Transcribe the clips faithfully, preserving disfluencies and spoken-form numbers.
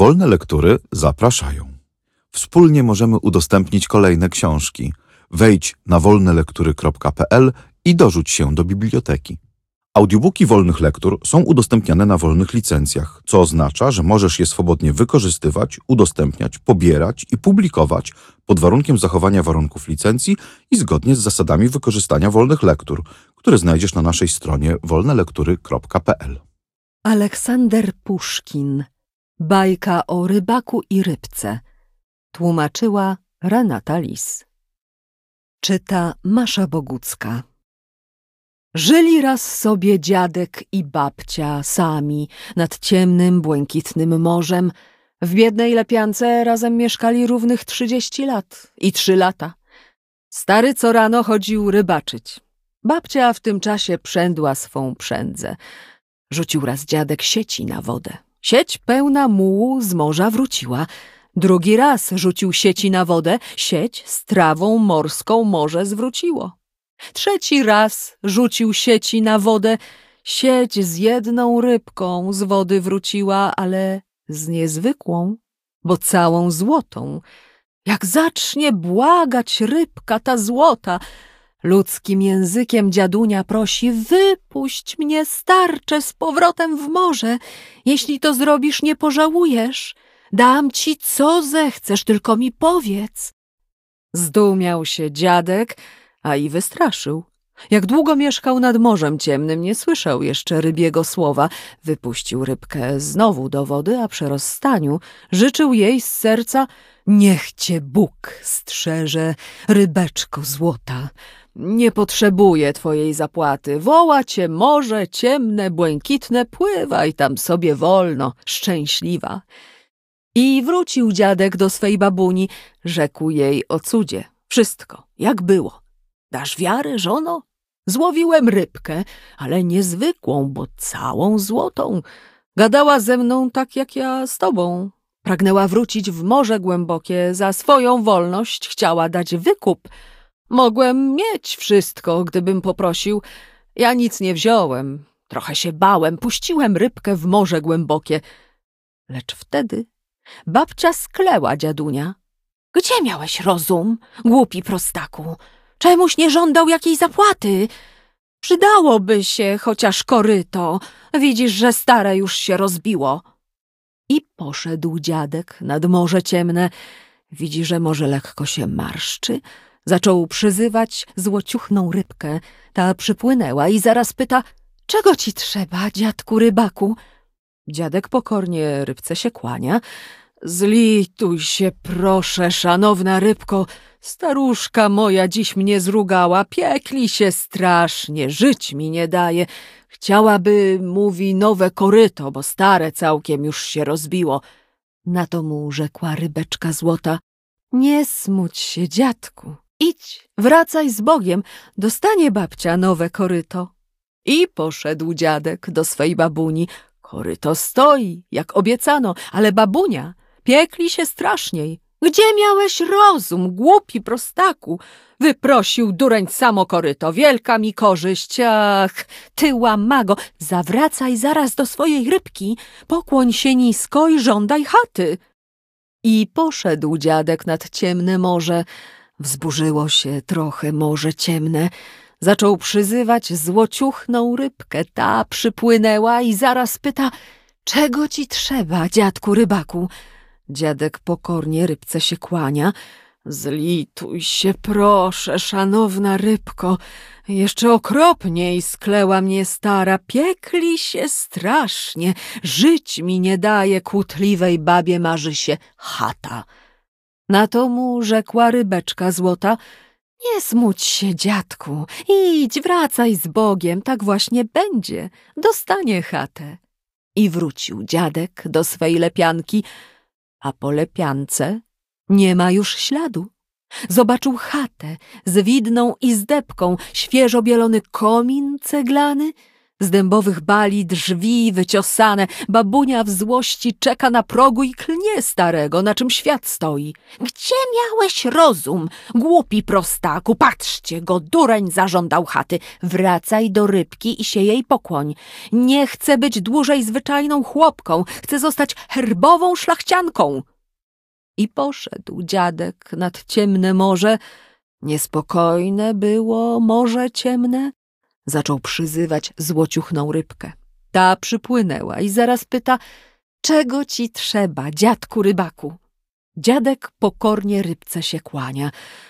Wolne lektury zapraszają. Wspólnie możemy udostępnić kolejne książki. Wejdź na wolne lektury kropka p l i dorzuć się do biblioteki. Audiobooki wolnych lektur są udostępniane na wolnych licencjach, co oznacza, że możesz je swobodnie wykorzystywać, udostępniać, pobierać i publikować pod warunkiem zachowania warunków licencji i zgodnie z zasadami wykorzystania wolnych lektur, które znajdziesz na naszej stronie wolne lektury kropka p l. Aleksander Puszkin. Bajka o rybaku i rybce. Tłumaczyła Renata Lis. Czyta Masza Bogucka. Żyli raz sobie dziadek i babcia sami nad ciemnym, błękitnym morzem. W biednej lepiance razem mieszkali równych trzydzieści lat i trzy lata. Stary co rano chodził rybaczyć. Babcia w tym czasie przędła swą przędzę. Rzucił raz dziadek sieci na wodę. Sieć pełna mułu z morza wróciła. Drugi raz rzucił sieci na wodę. Sieć z trawą morską morze zwróciło. Trzeci raz rzucił sieci na wodę. Sieć z jedną rybką z wody wróciła, ale z niezwykłą, bo całą złotą. Jak zacznie błagać rybka ta złota, ludzkim językiem dziadunia prosi: wypuść mnie, starcze, z powrotem w morze. Jeśli to zrobisz, nie pożałujesz. Dam ci co zechcesz, tylko mi powiedz. Zdumiał się dziadek, a i wystraszył. Jak długo mieszkał nad Morzem Ciemnym, nie słyszał jeszcze rybiego słowa. Wypuścił rybkę znowu do wody, a przy rozstaniu życzył jej z serca: niech cię Bóg strzeże, rybeczko złota. Nie potrzebuję twojej zapłaty. Woła cię morze ciemne, błękitne, pływaj tam sobie wolno, szczęśliwa. I wrócił dziadek do swej babuni, rzekł jej o cudzie. Wszystko, jak było. Dasz wiarę, żono? Złowiłem rybkę, ale niezwykłą, bo całą złotą. Gadała ze mną tak jak ja z tobą. Pragnęła wrócić w morze głębokie, za swoją wolność chciała dać wykup. Mogłem mieć wszystko, gdybym poprosił. Ja nic nie wziąłem, trochę się bałem, puściłem rybkę w morze głębokie. Lecz wtedy babcia skleła dziadunia. Gdzie miałeś rozum, głupi prostaku? Czemuś nie żądał jakiej zapłaty? Przydałoby się chociaż koryto. Widzisz, że stare już się rozbiło. I poszedł dziadek nad Morze Ciemne. Widzi, że morze lekko się marszczy. Zaczął przyzywać złociuchną rybkę. Ta przypłynęła i zaraz pyta: czego ci trzeba, dziadku rybaku? Dziadek pokornie rybce się kłania. Zlituj się, proszę, szanowna rybko. Staruszka moja dziś mnie zrugała, piekli się strasznie, żyć mi nie daje. Chciałaby, mówi, nowe koryto, bo stare całkiem już się rozbiło. Na to mu rzekła rybeczka złota: nie smuć się, dziadku, idź, wracaj z Bogiem, dostanie babcia nowe koryto. I poszedł dziadek do swej babuni. Koryto stoi, jak obiecano, ale babunia piekli się straszniej. Gdzie miałeś rozum, głupi prostaku? Wyprosił dureń samo koryto, wielka mi korzyść. Ach, ty łamago, zawracaj zaraz do swojej rybki, pokłoń się nisko i żądaj chaty. I poszedł dziadek nad ciemne morze. Wzburzyło się trochę Morze Ciemne. Zaczął przyzywać złociuchną rybkę. Ta przypłynęła i zaraz pyta: czego ci trzeba, dziadku rybaku? Dziadek pokornie rybce się kłania. Zlituj się, proszę, szanowna rybko. Jeszcze okropniej skleła mnie stara. Piekli się strasznie. Żyć mi nie daje, kłótliwej babie marzy się chata. Na to mu rzekła rybeczka złota: nie smuć się, dziadku. Idź, wracaj z Bogiem, tak właśnie będzie. Dostanie chatę. I wrócił dziadek do swej lepianki, a po lepiance nie ma już śladu. Zobaczył chatę z widną izdebką, świeżo bielony komin ceglany, Z dębowych bali drzwi wyciosane, babunia w złości czeka na progu i klnie starego, na czym świat stoi. Gdzie miałeś rozum, głupi prostaku? Patrzcie, go dureń zażądał chaty. Wracaj do rybki i się jej pokłoń. Nie chcę być dłużej zwyczajną chłopką, chcę zostać herbową szlachcianką. I poszedł dziadek nad ciemne morze. Niespokojne było morze ciemne. Zaczął przyzywać złociuchną rybkę. Ta przypłynęła i zaraz pyta, czego ci trzeba, dziadku rybaku? Dziadek pokornie rybce się kłania.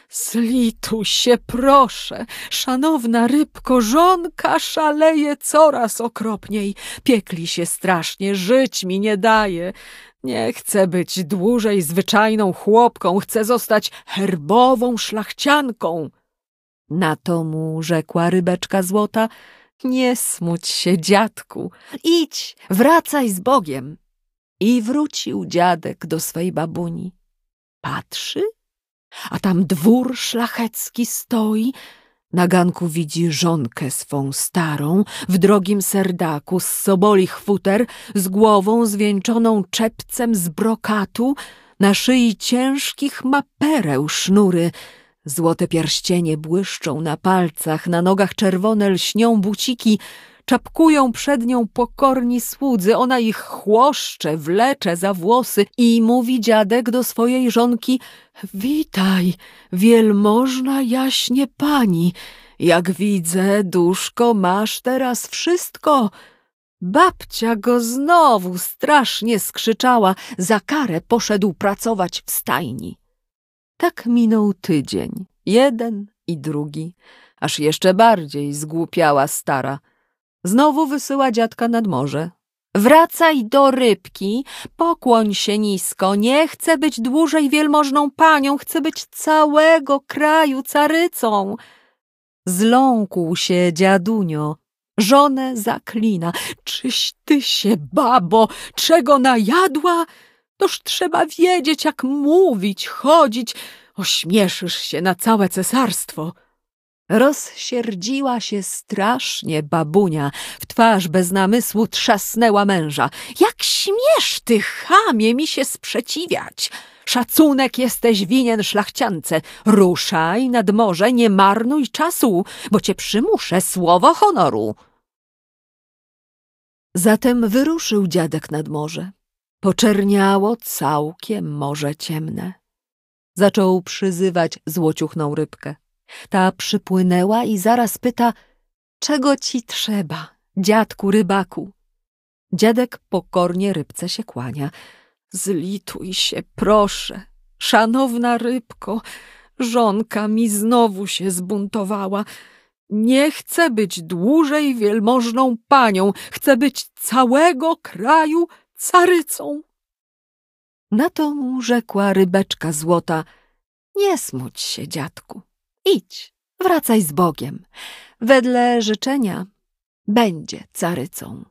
Zlituj się, proszę, szanowna rybko, żonka szaleje coraz okropniej. Piekli się strasznie, żyć mi nie daje. Nie chcę być dłużej zwyczajną chłopką, chcę zostać herbową szlachcianką. Na to mu rzekła rybeczka złota, nie smuć się, dziadku, idź, wracaj z Bogiem. I wrócił dziadek do swej babuni. Patrzy, a tam dwór szlachecki stoi. Na ganku widzi żonkę swą starą, w drogim serdaku z sobolich futer, z głową zwieńczoną czepcem z brokatu, na szyi ciężkich ma pereł sznury. Złote pierścienie błyszczą na palcach, na nogach czerwone lśnią buciki, czapkują przed nią pokorni słudzy, ona ich chłoszcze, wlecze za włosy i mówi dziadek do swojej żonki: witaj, wielmożna jaśnie pani, jak widzę, duszko, masz teraz wszystko. Babcia go znowu strasznie skrzyczała, za karę poszedł pracować w stajni. Tak minął tydzień, jeden i drugi, aż jeszcze bardziej zgłupiała stara. Znowu wysyła dziadka nad morze. Wracaj do rybki, pokłoń się nisko, nie chcę być dłużej wielmożną panią, chcę być całego kraju carycą. Zląkł się dziadunio, żonę zaklina. Czyś ty się, babo, czego najadła? Toż trzeba wiedzieć, jak mówić, chodzić. Ośmieszysz się na całe cesarstwo. Rozsierdziła się strasznie babunia, w twarz bez namysłu trzasnęła męża. Jak śmiesz ty, chamie, mi się sprzeciwiać? Szacunek jesteś winien szlachciance. Ruszaj nad morze, nie marnuj czasu, bo cię przymuszę, słowo honoru. Zatem wyruszył dziadek nad morze. Poczerniało całkiem morze ciemne. Zaczął przyzywać złociuchną rybkę. Ta przypłynęła i zaraz pyta, czego ci trzeba, dziadku rybaku? Dziadek pokornie rybce się kłania. Zlituj się, proszę, szanowna rybko, żonka mi znowu się zbuntowała. Nie chcę być dłużej wielmożną panią, chcę być całego kraju carycą. Na to mu rzekła rybeczka złota, nie smuć się, dziadku. Idź, wracaj z Bogiem. Wedle życzenia będzie carycą.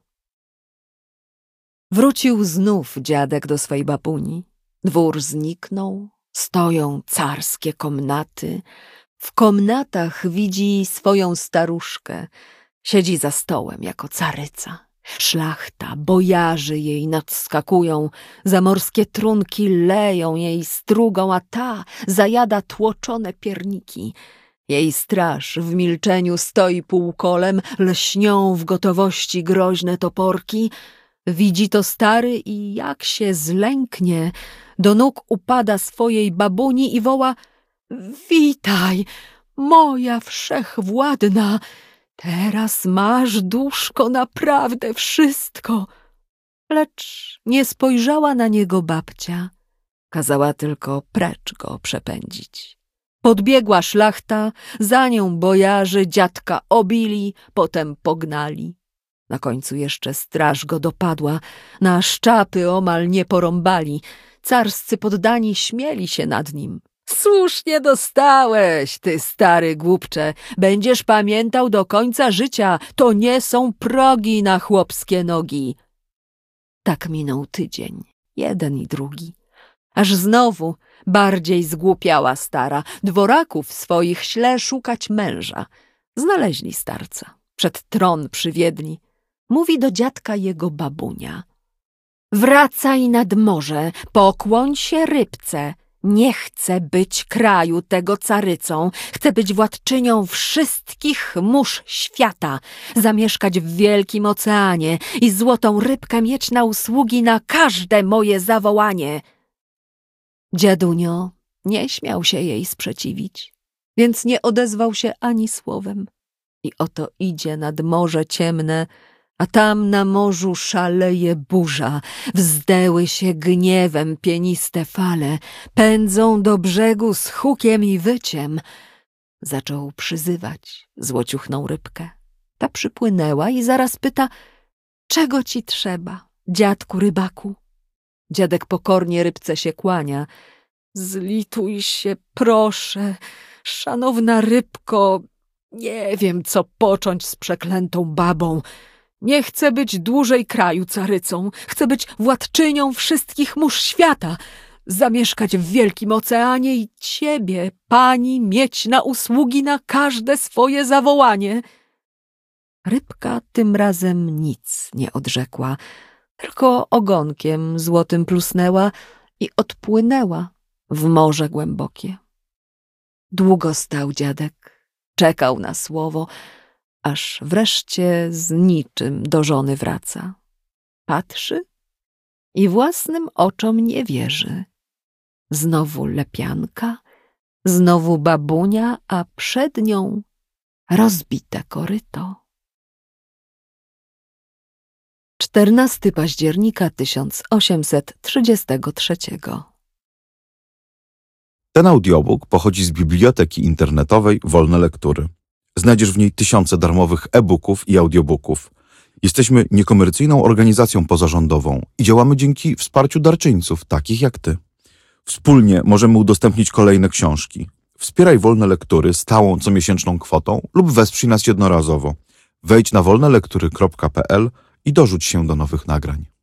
Wrócił znów dziadek do swej babuni. Dwór zniknął, stoją carskie komnaty. W komnatach widzi swoją staruszkę. Siedzi za stołem jako caryca. Szlachta, bojarzy jej nadskakują, zamorskie trunki leją jej strugą, a ta zajada tłoczone pierniki. Jej straż w milczeniu stoi półkolem, lśnią w gotowości groźne toporki. Widzi to stary i jak się zlęknie, do nóg upada swojej babuni i woła: witaj, moja wszechwładna! Teraz masz, duszko, naprawdę wszystko. Lecz nie spojrzała na niego babcia. Kazała tylko precz go przepędzić. Podbiegła szlachta, za nią bojarzy dziadka obili, potem pognali. Na końcu jeszcze straż go dopadła, na szczapy omal nie porąbali. Carscy poddani śmieli się nad nim. Słusznie dostałeś, ty stary głupcze. Będziesz pamiętał do końca życia. To nie są progi na chłopskie nogi. Tak minął tydzień, jeden i drugi. Aż znowu bardziej zgłupiała stara. Dworaków swoich śle szukać męża. Znaleźli starca. Przed tron przywiedli. mówi do dziadka jego babunia. Wracaj nad morze, pokłoń się rybce. Nie chcę być kraju tego carycą, chcę być władczynią wszystkich mórz świata, zamieszkać w wielkim oceanie i złotą rybkę mieć na usługi na każde moje zawołanie. Dziadunio nie śmiał się jej sprzeciwić, więc nie odezwał się ani słowem. I oto idzie nad morze ciemne, a tam na morzu szaleje burza, wzdęły się gniewem pieniste fale, pędzą do brzegu z hukiem i wyciem. Zaczął przyzywać złociuchną rybkę. Ta przypłynęła i zaraz pyta, czego ci trzeba, dziadku rybaku? Dziadek pokornie rybce się kłania. Zlituj się, proszę, szanowna rybko, nie wiem, co począć z przeklętą babą. Nie chcę być dłużej kraju carycą, chcę być władczynią wszystkich mórz świata, zamieszkać w wielkim oceanie i ciebie, pani, mieć na usługi na każde swoje zawołanie. Rybka tym razem nic nie odrzekła, tylko ogonkiem złotym plusnęła i odpłynęła w morze głębokie. Długo stał dziadek, czekał na słowo, aż wreszcie z niczym do żony wraca. Patrzy i własnym oczom nie wierzy. Znowu lepianka, znowu babunia, a przed nią rozbite koryto. czternastego października tysiąc osiemset trzydziestego trzeciego. Ten audiobook pochodzi z biblioteki internetowej Wolne Lektury. Znajdziesz w niej tysiące darmowych e-booków i audiobooków. Jesteśmy niekomercyjną organizacją pozarządową i działamy dzięki wsparciu darczyńców, takich jak ty. Wspólnie możemy udostępnić kolejne książki. Wspieraj Wolne Lektury stałą comiesięczną kwotą lub wesprzyj nas jednorazowo. Wejdź na wolne lektury kropka p l i dorzuć się do nowych nagrań.